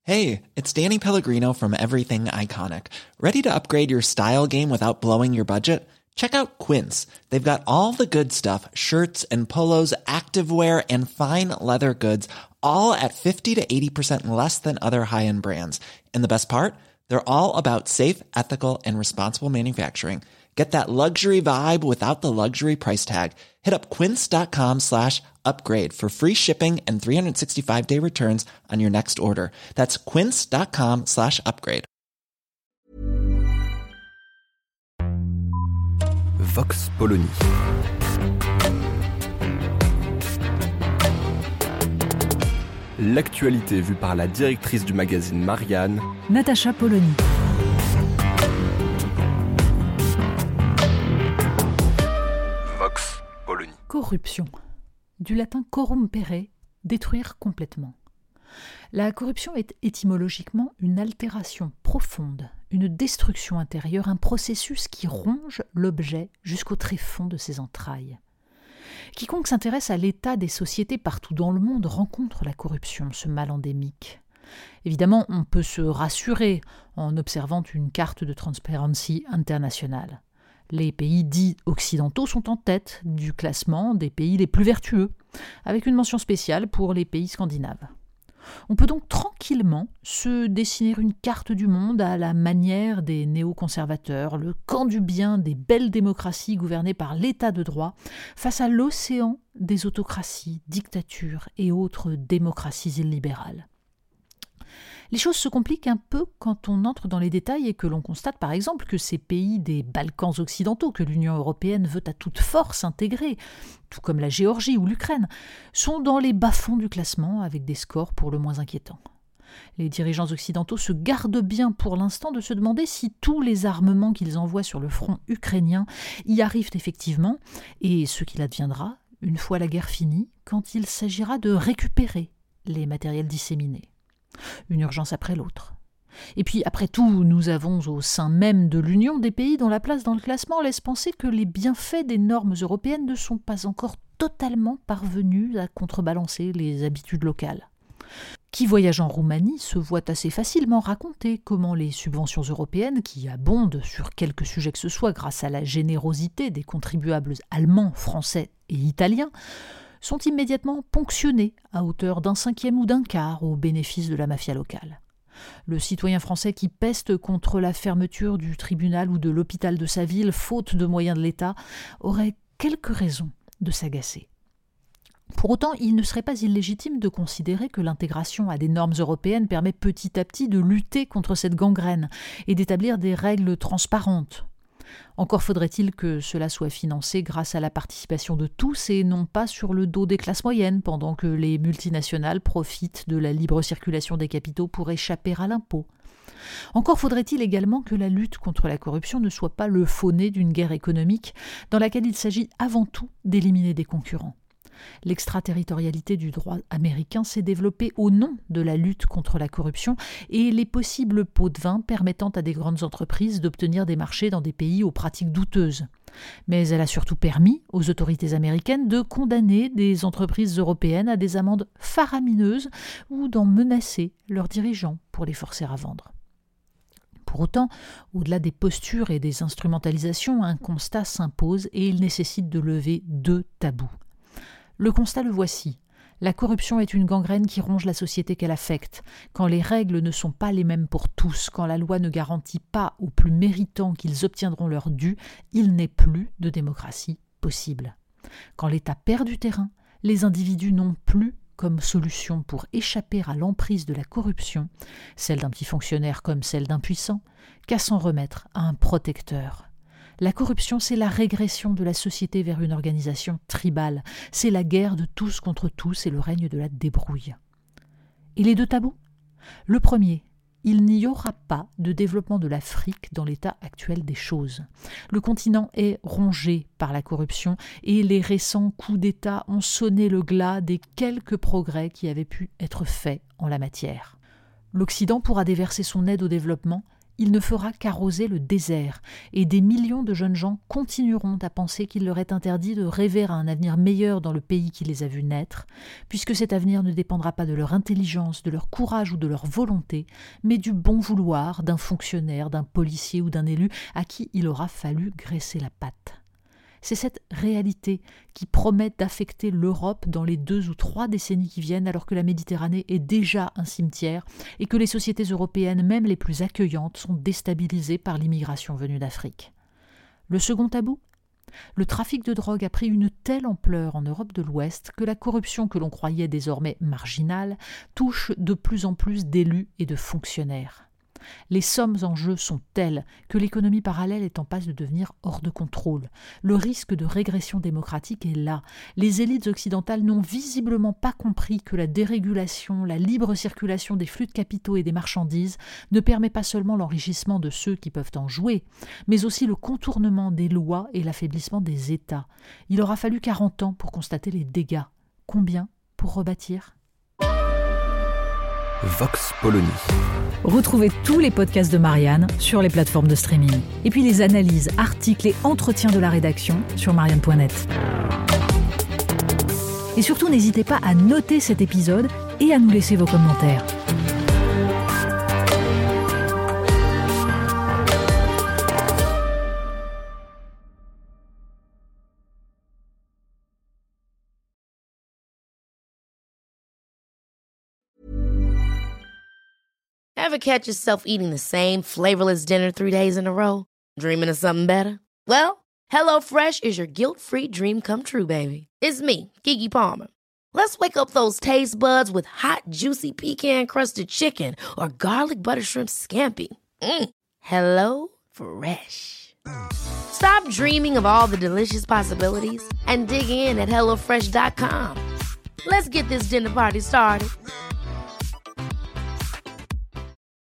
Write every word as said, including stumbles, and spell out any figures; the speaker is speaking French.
Hey, it's Danny Pellegrino from Everything Iconic. Ready to upgrade your style game without blowing your budget? Check out Quince. They've got all the good stuff, shirts and polos, activewear, and fine leather goods, all at fifty to eighty percent less than other high-end brands. And the best part? They're all about safe, ethical, and responsible manufacturing. Get that luxury vibe without the luxury price tag. Hit up quince.com slash upgrade for free shipping and three sixty-five day returns on your next order. That's quince.com slash upgrade. Vox Polony. L'actualité vue par la directrice du magazine Marianne, Natacha Polony. Vox Polony. Corruption. Du latin corrumpere, détruire complètement. La corruption est étymologiquement une altération profonde, une destruction intérieure, un processus qui ronge l'objet jusqu'au tréfonds de ses entrailles. Quiconque s'intéresse à l'état des sociétés partout dans le monde rencontre la corruption, ce mal endémique. Évidemment, on peut se rassurer en observant une carte de Transparency International. Les pays dits occidentaux sont en tête du classement des pays les plus vertueux, avec une mention spéciale pour les pays scandinaves. On peut donc tranquillement se dessiner une carte du monde à la manière des néoconservateurs, le camp du bien des belles démocraties gouvernées par l'état de droit, face à l'océan des autocraties, dictatures et autres démocraties illibérales. Les choses se compliquent un peu quand on entre dans les détails et que l'on constate par exemple que ces pays des Balkans occidentaux que l'Union européenne veut à toute force intégrer, tout comme la Géorgie ou l'Ukraine, sont dans les bas-fonds du classement avec des scores pour le moins inquiétants. Les dirigeants occidentaux se gardent bien pour l'instant de se demander si tous les armements qu'ils envoient sur le front ukrainien y arrivent effectivement et ce qu'il adviendra, une fois la guerre finie, quand il s'agira de récupérer les matériels disséminés. Une urgence après l'autre. Et puis, après tout, nous avons au sein même de l'Union des pays dont la place dans le classement laisse penser que les bienfaits des normes européennes ne sont pas encore totalement parvenus à contrebalancer les habitudes locales. Qui voyage en Roumanie se voit assez facilement raconter comment les subventions européennes, qui abondent sur quelque sujet que ce soit grâce à la générosité des contribuables allemands, français et italiens, sont immédiatement ponctionnés à hauteur d'un cinquième ou d'un quart au bénéfice de la mafia locale. Le citoyen français qui peste contre la fermeture du tribunal ou de l'hôpital de sa ville, faute de moyens de l'État, aurait quelques raisons de s'agacer. Pour autant, il ne serait pas illégitime de considérer que l'intégration à des normes européennes permet petit à petit de lutter contre cette gangrène et d'établir des règles transparentes. Encore faudrait-il que cela soit financé grâce à la participation de tous et non pas sur le dos des classes moyennes, pendant que les multinationales profitent de la libre circulation des capitaux pour échapper à l'impôt. Encore faudrait-il également que la lutte contre la corruption ne soit pas le faux-nez d'une guerre économique dans laquelle il s'agit avant tout d'éliminer des concurrents. L'extraterritorialité du droit américain s'est développée au nom de la lutte contre la corruption et les possibles pots de vin permettant à des grandes entreprises d'obtenir des marchés dans des pays aux pratiques douteuses. Mais elle a surtout permis aux autorités américaines de condamner des entreprises européennes à des amendes faramineuses ou d'en menacer leurs dirigeants pour les forcer à vendre. Pour autant, au-delà des postures et des instrumentalisations, un constat s'impose et il nécessite de lever deux tabous. Le constat le voici. La corruption est une gangrène qui ronge la société qu'elle affecte. Quand les règles ne sont pas les mêmes pour tous, quand la loi ne garantit pas aux plus méritants qu'ils obtiendront leur dû, il n'est plus de démocratie possible. Quand l'État perd du terrain, les individus n'ont plus comme solution pour échapper à l'emprise de la corruption, celle d'un petit fonctionnaire comme celle d'un puissant, qu'à s'en remettre à un protecteur. La corruption, c'est la régression de la société vers une organisation tribale. C'est la guerre de tous contre tous et le règne de la débrouille. Et les deux tabous ? Le premier, il n'y aura pas de développement de l'Afrique dans l'état actuel des choses. Le continent est rongé par la corruption et les récents coups d'État ont sonné le glas des quelques progrès qui avaient pu être faits en la matière. L'Occident pourra déverser son aide au développement il ne fera qu'arroser le désert, et des millions de jeunes gens continueront à penser qu'il leur est interdit de rêver à un avenir meilleur dans le pays qui les a vus naître, puisque cet avenir ne dépendra pas de leur intelligence, de leur courage ou de leur volonté, mais du bon vouloir d'un fonctionnaire, d'un policier ou d'un élu à qui il aura fallu graisser la patte. C'est cette réalité qui promet d'affecter l'Europe dans les deux ou trois décennies qui viennent, alors que la Méditerranée est déjà un cimetière et que les sociétés européennes, même les plus accueillantes, sont déstabilisées par l'immigration venue d'Afrique. Le second tabou ? Le trafic de drogue a pris une telle ampleur en Europe de l'Ouest que la corruption que l'on croyait désormais marginale touche de plus en plus d'élus et de fonctionnaires. Les sommes en jeu sont telles que l'économie parallèle est en passe de devenir hors de contrôle. Le risque de régression démocratique est là. Les élites occidentales n'ont visiblement pas compris que la dérégulation, la libre circulation des flux de capitaux et des marchandises ne permet pas seulement l'enrichissement de ceux qui peuvent en jouer, mais aussi le contournement des lois et l'affaiblissement des États. Il aura fallu quarante ans pour constater les dégâts. Combien pour rebâtir ? Vox Polony. Retrouvez tous les podcasts de Marianne sur les plateformes de streaming. Et puis les analyses, articles et entretiens de la rédaction sur marianne point net. Et surtout, n'hésitez pas à noter cet épisode et à nous laisser vos commentaires. Ever catch yourself eating the same flavorless dinner three days in a row? Dreaming of something better? Well, HelloFresh is your guilt-free dream come true, baby. It's me, Keke Palmer. Let's wake up those taste buds with hot, juicy pecan-crusted chicken or garlic butter shrimp scampi. Mm. Hello Fresh. Stop dreaming of all the delicious possibilities and dig in at hello fresh dot com. Let's get this dinner party started.